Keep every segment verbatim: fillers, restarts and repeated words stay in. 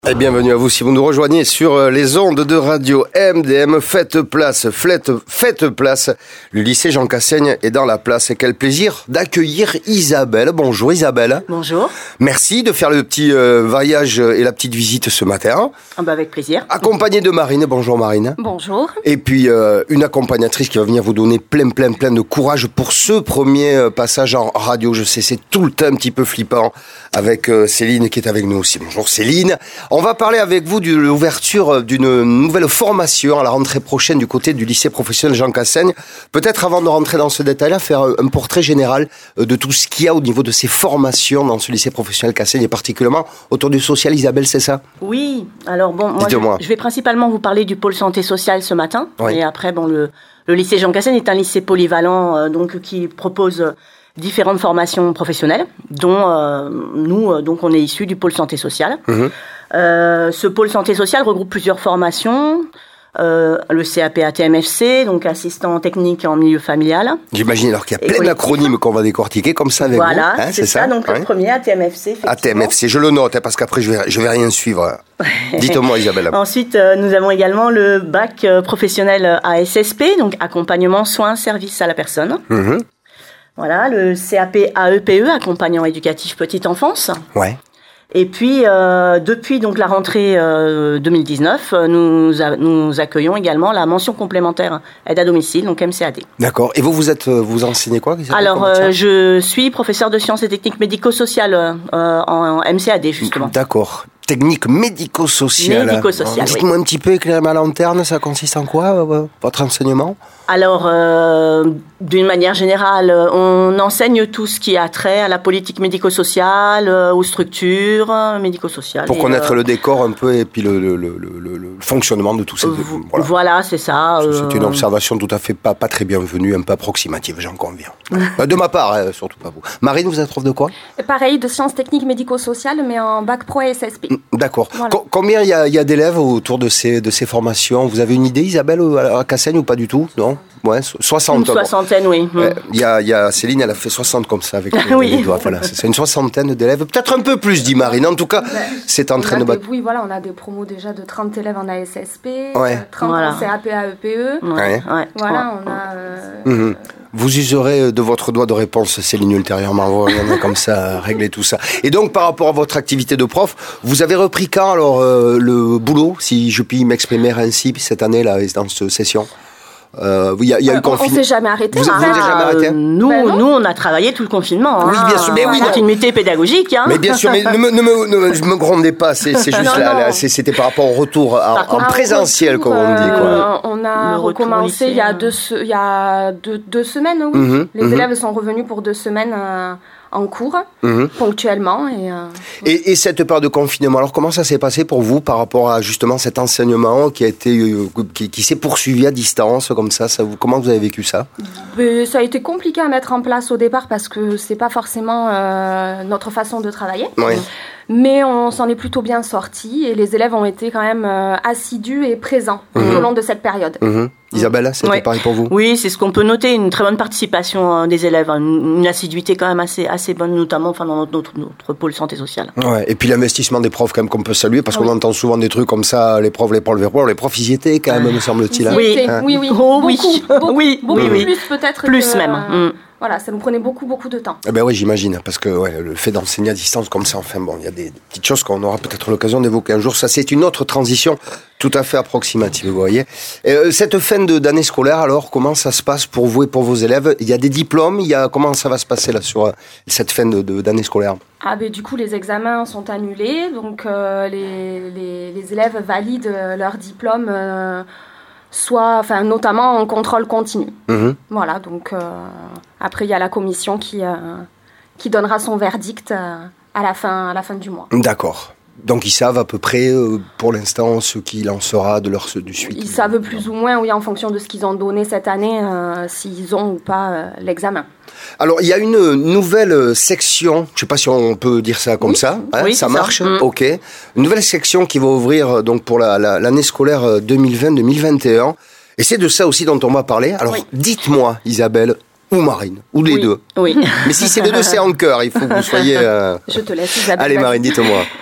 Et bienvenue à vous si vous nous rejoignez sur les ondes de radio M D M. Faites place, faites, faites place. Le lycée Jean Cassaigne est dans la place. Et quel plaisir d'accueillir Isabelle. Bonjour Isabelle. Bonjour. Merci de faire le petit euh, voyage et la petite visite ce matin. Ah bah avec plaisir. Accompagnée de Marine. Bonjour Marine. Bonjour. Et puis euh, une accompagnatrice qui va venir vous donner plein, plein, plein de courage pour ce premier euh, passage en radio. Je sais, c'est tout le temps un petit peu flippant avec euh, Céline qui est avec nous aussi. Bonjour Céline. On va parler avec vous de l'ouverture d'une nouvelle formation à la rentrée prochaine du côté du lycée professionnel Jean Cassaigne. Peut-être avant de rentrer dans ce détail-là, faire un portrait général de tout ce qu'il y a au niveau de ces formations dans ce lycée professionnel Cassaigne et particulièrement autour du social. Isabelle, c'est ça ? Oui. Alors bon, moi je, je vais principalement vous parler du pôle santé sociale ce matin. Oui. Et après, bon, le, le lycée Jean Cassaigne est un lycée polyvalent euh, donc qui propose euh, différentes formations professionnelles, dont euh, nous, euh, donc on est issus du pôle santé sociale. Mmh. Euh, ce pôle santé sociale regroupe plusieurs formations. Euh, le C A P A T M F C, donc assistant technique en milieu familial. J'imagine alors qu'il y a plein d'acronymes qu'on va décortiquer comme ça avec voilà, vous. Voilà, hein, c'est, c'est ça. ça. Donc ouais. Le premier A T M F C. A T M F C, je le note hein, parce qu'après je vais je vais rien suivre. Dites-moi Isabelle. Ensuite, euh, nous avons également le bac euh, professionnel A S S P, donc accompagnement, soins, services à la personne. Mmh. Voilà, le C A P A E P E, accompagnant éducatif petite enfance. Ouais. Et puis, euh, depuis donc la rentrée euh, deux mille dix-neuf, nous, a, nous accueillons également la mention complémentaire aide à domicile, donc M C A D. D'accord. Et vous, vous êtes, vous enseignez quoi ? Alors, euh, je suis professeur de sciences et techniques médico-sociales euh, en, en M C A D, justement. D'accord. Technique médico-sociale. Médico-sociale, Dites-moi oui. un petit peu, éclairez ma lanterne, ça consiste en quoi, euh, votre enseignement ? Alors, euh, d'une manière générale, on enseigne tout ce qui a trait à la politique médico-sociale, euh, aux structures euh, médico-sociales. Pour et, connaître euh, le décor un peu et puis le, le, le, le, le fonctionnement de tout ça. V- voilà. voilà, c'est ça. Euh... C'est une observation tout à fait pas, pas très bienvenue, un peu approximative, j'en conviens. De ma part, hein, surtout pas vous. Marine, vous êtes prof de quoi ? Pareil, de sciences techniques médico-sociales, mais en bac pro S S P. D'accord. Voilà. Co- combien il y a, y a d'élèves autour de ces, de ces formations ? Vous avez une idée, Isabelle, à Cassaigne ou pas du tout ? Non ? Ouais, soixante. Une soixantaine, oui. Il euh, y, a, y a Céline, elle a fait soixante comme ça avec les, oui. les doigts. Voilà, c'est, c'est une soixantaine d'élèves, peut-être un peu plus, dit Marine. En tout cas, ben, c'est en train de battre. Oui, voilà, on a des promos déjà de trente élèves en A S S P, ouais. trente voilà. en C A P A E P E. Ouais. Ouais. Voilà, on a. Euh, mmh. Vous userez de votre doigt de réponse, Céline, ultérieurement. Vous reviendrez comme ça, régler tout ça. Et donc, par rapport à votre activité de prof, vous avez repris quand, alors, euh, le boulot, si je puis m'exprimer ainsi, cette année, là, dans cette session ? Euh, y a, y a euh, eu confinement. On s'est jamais arrêté. Vous, hein. vous n'avez jamais arrêté hein. Nous, ben nous, on a travaillé tout le confinement. Oui, bien sûr. Mais oui, oui, continuité pédagogique. Hein. Mais bien sûr, mais ne me, ne me, ne me grondez pas. C'est, c'est juste non, là, non. là c'est, c'était par rapport au retour en, en présentiel, retour, comme on dit. Quoi. Euh, on a le recommencé il y a deux, il y a deux, deux semaines. Oui. Mm-hmm, Les mm-hmm. élèves sont revenus pour deux semaines. Euh, en cours, mmh. ponctuellement. Et, euh, et, et cette période de confinement, alors comment ça s'est passé pour vous par rapport à justement cet enseignement qui a été, euh, qui, qui s'est poursuivi à distance comme ça, ça vous, comment vous avez vécu ça ? Mais ça a été compliqué à mettre en place au départ parce que c'est pas forcément euh, notre façon de travailler. Oui. Mais on s'en est plutôt bien sortis et les élèves ont été quand même euh, assidus et présents mmh. tout au long de cette période. Mmh. Isabelle, c'était ouais. pareil pour vous ? Oui, c'est ce qu'on peut noter, une très bonne participation des élèves, une, une assiduité quand même assez, assez bonne, notamment enfin, dans notre, notre, notre pôle santé sociale. Ouais. Et puis l'investissement des profs quand même qu'on peut saluer, parce ah, qu'on oui. entend souvent des trucs comme ça, les profs, les profs, les profs, les profs, ils y étaient quand même, ah. me semble-t-il. Hein. Oui, hein. oui, oui, oh, beaucoup, oui. beaucoup, oui, beaucoup oui, oui. plus peut-être Plus que, même. Euh, mm. Voilà, ça nous prenait beaucoup, beaucoup de temps. Eh ben oui, j'imagine, parce que ouais, le fait d'enseigner à distance comme ça, enfin bon, il y a des, des petites choses qu'on aura peut-être l'occasion d'évoquer un jour. Ça, c'est une autre transition tout à fait approximative, vous voyez. Et, euh, cette fin de, d'année scolaire, alors, comment ça se passe pour vous et pour vos élèves ? Il y a des diplômes, il y a comment ça va se passer là sur euh, cette fin de, de, d'année scolaire ? Ah ben du coup, les examens sont annulés, donc euh, les, les, les élèves valident leur diplôme. Euh, soit, enfin, notamment en contrôle continu. Mmh. Voilà, donc euh, après, il y a la commission qui, euh, qui donnera son verdict euh, à, la fin, à la fin du mois. D'accord. Donc ils savent à peu près, euh, pour l'instant, ce qu'il en sera de leur du suite. Ils savent plus ou moins, oui, en fonction de ce qu'ils ont donné cette année, euh, s'ils ont ou pas euh, l'examen. Alors, il y a une nouvelle section, je ne sais pas si on peut dire ça comme oui. ça, hein, oui, ça marche, ça. Mmh. Ok. Une nouvelle section qui va ouvrir donc pour la, la, l'année scolaire deux mille vingt deux mille vingt et un. Et c'est de ça aussi dont on va parler. Alors, oui. dites-moi, Isabelle, ou Marine, ou les oui. deux. Oui. Mais si c'est les deux, c'est en cœur, il faut que vous soyez... Euh... Je te laisse, Isabelle. Allez, Marine, dites-moi.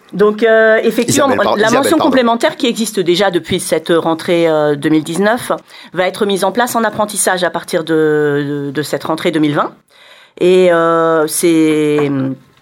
Donc euh, effectivement, Isabelle, la Isabelle, mention pardon. complémentaire qui existe déjà depuis cette rentrée euh, deux mille dix-neuf va être mise en place en apprentissage à partir de, de, de cette rentrée deux mille vingt. Et euh, c'est...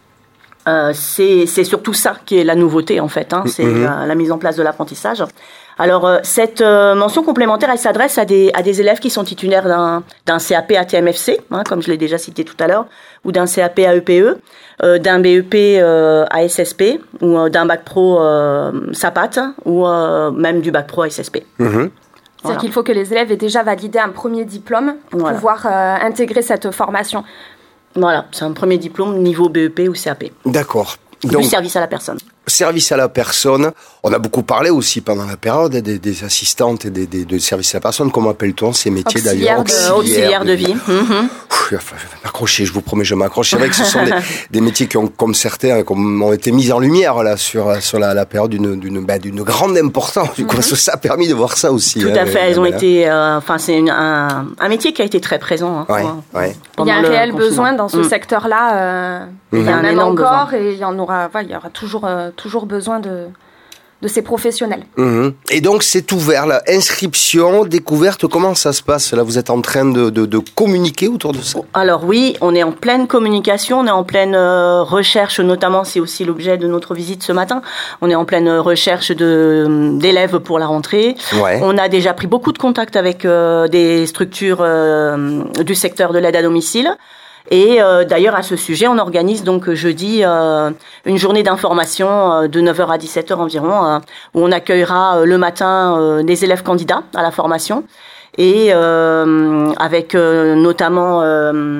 Euh, c'est, c'est surtout ça qui est la nouveauté en fait, hein, c'est mm-hmm. la, la mise en place de l'apprentissage. Alors euh, cette euh, mention complémentaire, elle s'adresse à des à des élèves qui sont titulaires d'un d'un C A P A T M F C, hein, comme je l'ai déjà cité tout à l'heure, ou d'un C A P A E P E, euh, d'un B E P euh, A S S P, ou euh, d'un bac pro euh, S A P A T, ou euh, même du bac pro A S S P. Mm-hmm. C'est-à-dire Voilà. qu'il faut que les élèves aient déjà validé un premier diplôme pour Voilà. pouvoir euh, intégrer cette formation. Voilà, c'est un premier diplôme niveau B E P ou C A P. D'accord. Donc, du service à la personne. Service à la personne. On a beaucoup parlé aussi pendant la période des, des assistantes et des, des, de service à la personne. Comment appelle-t-on ces métiers Auxiliaire d'ailleurs de- Auxiliaire de vie. Mm-hmm. Ouf, enfin, je vais m'accrocher, je vous promets, je m'accroche. C'est vrai que ce sont des, des métiers qui ont, comme certains, comme, ont été mis en lumière là sur sur la, la période d'une d'une bah, d'une grande importance. Du coup, parce que ça a permis de voir ça aussi. Tout hein, à fait, mais, elles ont voilà. été. Enfin, c'est une- un, un métier qui a été très présent. Hein, Ouais, hein, ouais. Il y pendant a un le réel confinement. besoin dans ce Mm. secteur-là. euh, Il y Il y a en un a énorme encore et il y en aura, voilà, il y aura toujours, euh, toujours besoin de, de ces professionnels. Mhm. Et donc c'est ouvert là, inscription, découverte, comment ça se passe là? Vous êtes en train de, de, de communiquer autour de ça? Alors oui, on est en pleine communication, on est en pleine euh, recherche, notamment c'est aussi l'objet de notre visite ce matin. On est en pleine recherche de d'élèves pour la rentrée. Ouais. On a déjà pris beaucoup de contacts avec euh, des structures euh, du secteur de l'aide à domicile. Et euh, d'ailleurs, à ce sujet, on organise donc jeudi euh, une journée d'information euh, de neuf heures à dix-sept heures environ, euh, où on accueillera euh, le matin euh, des élèves candidats à la formation, et euh, avec euh, notamment euh,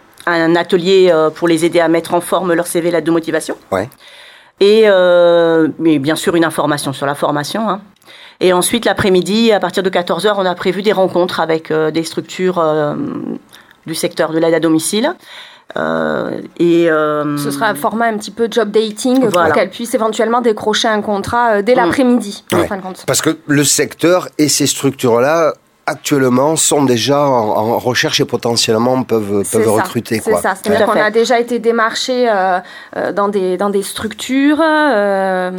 un atelier euh, pour les aider à mettre en forme leur C V, lettre de motivation. Ouais. Et euh, mais bien sûr une information sur la formation. Hein. Et ensuite, l'après-midi, à partir de quatorze heures, on a prévu des rencontres avec euh, des structures euh, du secteur de l'aide à domicile. Euh, et euh, Ce sera un format un petit peu job dating Voilà. pour qu'elles puissent éventuellement décrocher un contrat euh, dès l'après-midi, en Ouais. fin de compte. Parce que le secteur et ces structures-là, actuellement, sont déjà en, en recherche et potentiellement peuvent, C'est peuvent ça, recruter. C'est Quoi. ça, c'est-à-dire Tout à qu'on fait. a déjà été démarché euh, euh, dans, des, dans des structures euh,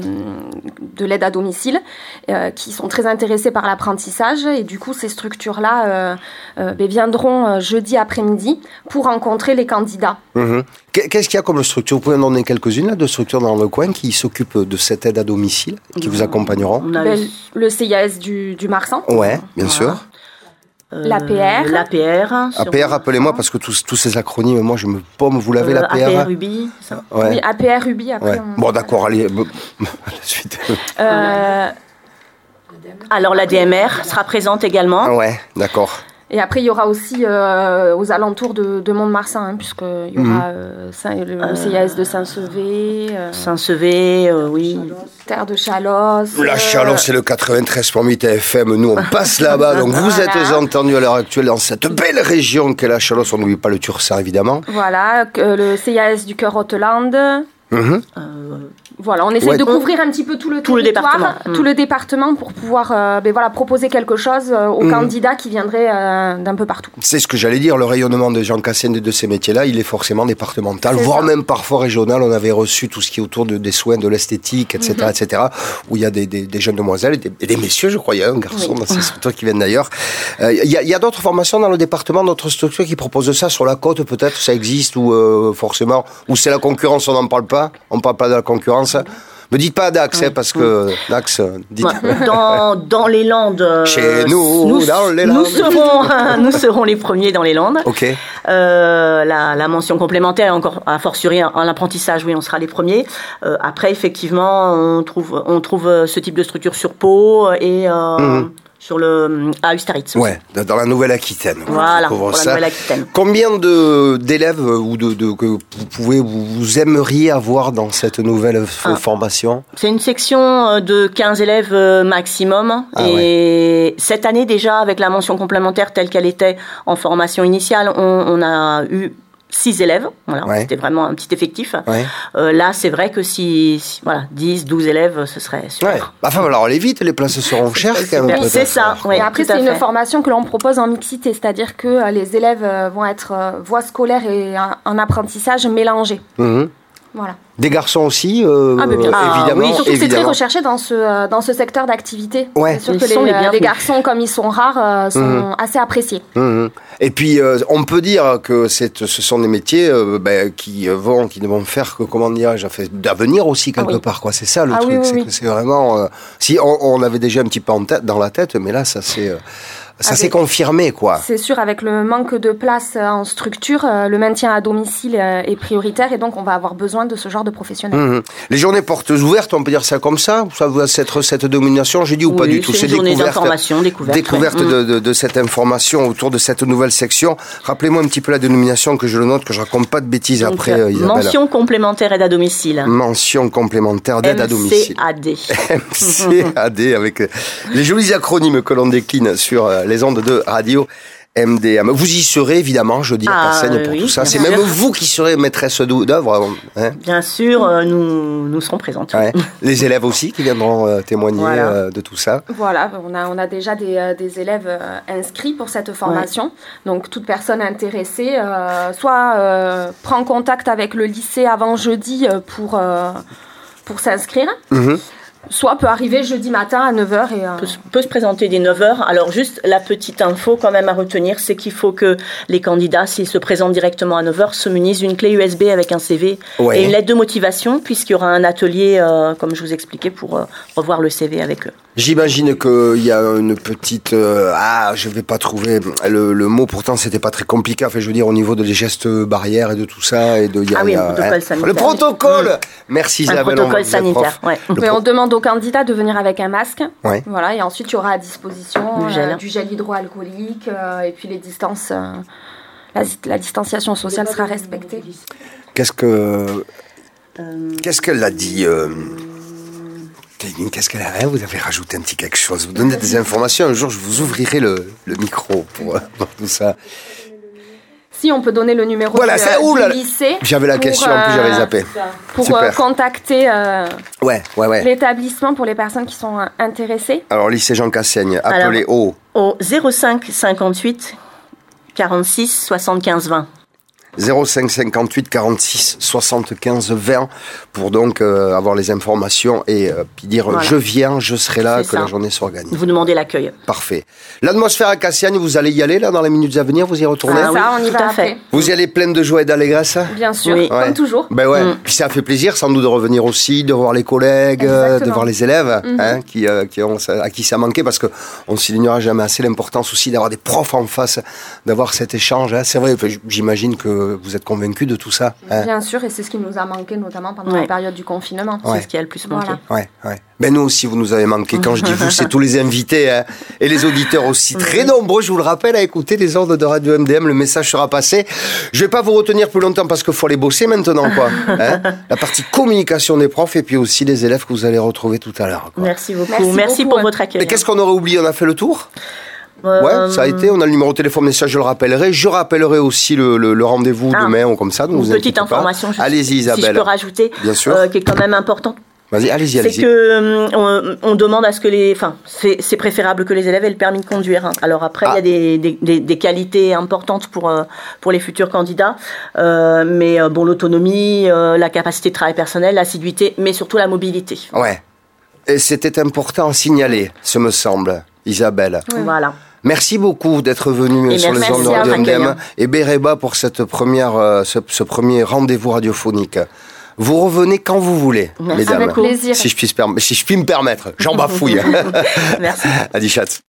de l'aide à domicile euh, qui sont très intéressées par l'apprentissage et du coup ces structures-là euh, euh, ben, viendront euh, jeudi après-midi pour rencontrer les candidats. Mhm. Qu'est-ce qu'il y a comme structure? Vous pouvez en donner quelques-unes là, de structures dans le coin qui s'occupent de cette aide à domicile, qui vous accompagneront? on a Ben, le- le C I A S du, du Marsan, Ouais, bien Voilà. sûr. euh, l'A P R. L'A P R. A P R, rappelez-moi, parce que tous, tous ces acronymes, moi je me pomme, vous l'avez, Euh, l'A P R? A P R U B I, c'est ça. Ouais. oui, A P R U B I après. Ouais. on- Bon, d'accord, allez, bon, à la suite. Euh, Alors la D M R sera présente également. Ouais, d'accord. Et après, il y aura aussi euh, aux alentours de, de Mont-de-Marsan, hein, puisqu'il y aura euh, Saint- le, le C I A S de Saint-Sevé, euh, Saint-Sevé, euh, oui. Terre de Chalosse. La euh, Chalosse, c'est le quatre-vingt-treize point huit F M. Nous, on passe là-bas. Donc, vous Voilà. êtes entendus à l'heure actuelle dans cette belle région qu'est la Chalosse. On n'oublie pas le Tursan, évidemment. Voilà, que- le C I A S du Cœur-Haute-Lande. Mhm. Euh, Voilà, on essaie Ouais. de couvrir un petit peu tout le Tout le territoire, département. tout Mm. le département pour pouvoir euh, ben voilà, proposer quelque chose euh, aux Mm. candidats qui viendraient euh, d'un peu partout. C'est ce que j'allais dire. Le rayonnement de Jean Cassène et de ces métiers-là, il est forcément départemental, C'est voire ça. même parfois régional. On avait reçu tout ce qui est autour de, des soins, de l'esthétique, et cetera, Mhm. et cetera, où il y a des, des, des jeunes demoiselles et des, et des messieurs, je crois. Il y a un garçon Oui. dans ces structures qui viennent d'ailleurs. Euh, Il y a, il y a d'autres formations dans le département, d'autres structures qui proposent ça sur la côte, peut-être, ça existe, ou euh, forcément, ou c'est la concurrence, on n'en parle pas, on parle pas de la concurrence. Me dites pas Dax, hein, parce que Dax, euh, dites. Ouais. Dans, dans les Landes. euh, Chez nous, dans les nous Landes. serons, nous serons les premiers dans les Landes. Ok. Euh, la, la mention complémentaire, encore a fortiori en apprentissage, oui, on sera les premiers. Euh, après, effectivement, on trouve, on trouve ce type de structure sur Pau et euh, Mhm. sur le à Ustaritz. Ouais, dans la Nouvelle-Aquitaine. Voilà, On pour la ça. Nouvelle-Aquitaine. Combien de d'élèves ou de, de que vous pouvez vous, vous aimeriez avoir dans cette nouvelle f- Ah. formation? C'est une section euh, de quinze élèves euh, maximum. Ah et cette année déjà, avec la mention complémentaire telle qu'elle était en formation initiale, on, on a eu six élèves. Voilà, Ouais. c'était vraiment un petit effectif. Ouais. Euh, là, c'est vrai que si, si voilà, dix, douze élèves, ce serait super. Ouais. Enfin, alors allez vite, les places seront chères quand même. C'est peut-être. ça, oui. Et après, tout à c'est une fait. formation que l'on propose en mixité, c'est-à-dire que euh, les élèves euh, vont être euh, voie scolaire et en, en apprentissage mélangés. Mhm. Voilà. Des garçons aussi, euh, ah, bien, évidemment. Ah, oui, surtout évidemment. c'est très recherché dans ce, dans ce secteur d'activité. Ouais. C'est sûr que les, les, les garçons, comme ils sont rares, euh, sont mmh. assez appréciés. Mmh. Et puis, euh, on peut dire que c'est, ce sont des métiers euh, ben, qui vont, qui ne vont faire que, comment dirais-je, d'avenir aussi quelque ah, oui. part, quoi. C'est ça le ah, truc, oui, oui, c'est oui. que c'est vraiment. Euh, si on, on avait déjà un petit peu en tête, dans la tête, mais là, ça c'est. Euh, Ça s'est confirmé, quoi. C'est sûr, avec le manque de place en structure, le maintien à domicile est prioritaire et donc on va avoir besoin de ce genre de professionnels. Mmh. Les journées portes ouvertes, on peut dire ça comme ça? Ça va être cette domination, j'ai dit, ou oui, pas du tout? C'est une journée d'information, découverte. Découverte ouais. de, de, de cette information autour de cette nouvelle section. Rappelez-moi un petit peu la dénomination, que je le note, que je raconte pas de bêtises donc, après, euh, Isabelle. Mention complémentaire aide à domicile. Mention complémentaire d'aide à domicile. M C A D. M C A D, avec les jolis acronymes que l'on décline sur les ondes de radio. M D M. Vous y serez évidemment jeudi à Cassaigne ah, pour oui, tout ça. C'est sûr. Même vous qui serez maîtresse d'œuvre. Hein, bien sûr, euh, nous, nous serons présentes. Ouais. Les élèves aussi qui viendront euh, témoigner voilà. euh, de tout ça. Voilà, on a, on a déjà des, euh, des élèves euh, inscrits pour cette formation. Ouais. Donc toute personne intéressée, euh, soit euh, prend contact avec le lycée avant jeudi pour, euh, pour s'inscrire. Mm-hmm. Soit peut arriver jeudi matin à neuf heures. Et, euh... peut, peut se présenter dès neuf heures. Alors juste la petite info quand même à retenir, c'est qu'il faut que les candidats, s'ils se présentent directement à neuf heures, se munissent d'une clé U S B avec un C V ouais. et une lettre de motivation, puisqu'il y aura un atelier, euh, comme je vous expliquais, pour euh, revoir le C V avec eux. J'imagine qu'il y a une petite... Euh, ah, je vais pas trouver le, le mot, pourtant c'était pas très compliqué, enfin, je veux dire au niveau des gestes barrières et de tout ça. Et de, y a, ah oui, y a, le protocole hein, sanitaire. Le protocole mmh. Merci Isabelle. Un protocole sanitaire, ouais. Mais on demande aux candidats de venir avec un masque. Ouais. Voilà, et ensuite il y aura à disposition du gel, euh, du gel hydroalcoolique euh, et puis les distances, euh, la, la distanciation sociale sera respectée. Qu'est-ce que... Euh... Qu'est-ce qu'elle a dit euh... Qu'est-ce qu'elle a? Vous avez rajouté un petit quelque chose. Vous donnez des informations. Un jour, je vous ouvrirai le, le micro pour, pour tout ça. Si on peut donner le numéro voilà, du, ça, du là, lycée. J'avais la pour, question, euh, en plus j'avais zappé. Pour euh, contacter euh, ouais, ouais, ouais. l'établissement pour les personnes qui sont euh, intéressées. Alors, lycée Jean Cassaigne, appelez au... Au zéro cinq cinquante-huit quarante-six soixante-quinze vingt. zéro cinq cinquante-huit quarante-six soixante-quinze vingt pour donc euh, avoir les informations et euh, puis dire voilà. Je viens, je serai là, c'est que ça. La journée s'organise. Vous demandez l'accueil. Parfait. L'atmosphère à Cassaigne, vous allez y aller là dans les minutes à venir, vous y retournez? Ah, ça, on y va fait. Vous y allez pleine de joie et d'allégresse? Bien sûr, oui. ouais. Comme toujours. Ben ouais. Mm. Puis ça fait plaisir sans doute de revenir aussi, de voir les collègues, euh, de voir les élèves mm-hmm. hein, qui, euh, qui ont, à qui ça manquait parce que on ne soulignera jamais assez l'importance aussi d'avoir des profs en face, d'avoir cet échange. Hein. C'est vrai, j'imagine que vous êtes convaincus de tout ça. Hein. Bien sûr, et c'est ce qui nous a manqué notamment pendant ouais. la période du confinement. Ouais. C'est ce qui a le plus manqué. Voilà. Ouais, ouais. Ben nous aussi, vous nous avez manqué. Quand je dis vous, c'est tous les invités hein, et les auditeurs aussi. Très nombreux, je vous le rappelle, à écouter les ordres de Radio M D M. Le message sera passé. Je vais pas vous retenir plus longtemps parce qu'il faut aller bosser maintenant, quoi. Hein. La partie communication des profs et puis aussi les élèves que vous allez retrouver tout à l'heure. Merci beaucoup. Merci, Merci beaucoup, pour votre accueil. Et qu'est-ce qu'on aurait oublié? On a fait le tour? Euh... Ouais, ça a été. On a le numéro de téléphone, mais ça, je le rappellerai. Je rappellerai aussi le, le, le rendez-vous ah, demain ou comme ça. Donc une vous petite information. Allez-y, Isabelle. Si je peux rajouter, bien sûr, euh, qui est quand même importante. Vas-y, allez-y, allez-y. C'est que on, on demande à ce que les, enfin, c'est, c'est préférable que les élèves aient le permis de conduire. Hein. Alors après, ah. il y a des, des, des, des qualités importantes pour euh, pour les futurs candidats, euh, mais euh, bon, l'autonomie, euh, la capacité de travail personnel, l'assiduité, mais surtout la mobilité. Ouais. Et c'était important à signaler, ce me semble, Isabelle. Oui. Voilà. Merci beaucoup d'être venu sur les ondes de Radio M D M et Béréba pour cette première, euh, ce, ce premier rendez-vous radiophonique. Vous revenez quand vous voulez, merci. Mesdames. Avec plaisir. Si je puis, si je puis me permettre, j'en bafouille. Merci. Adichat.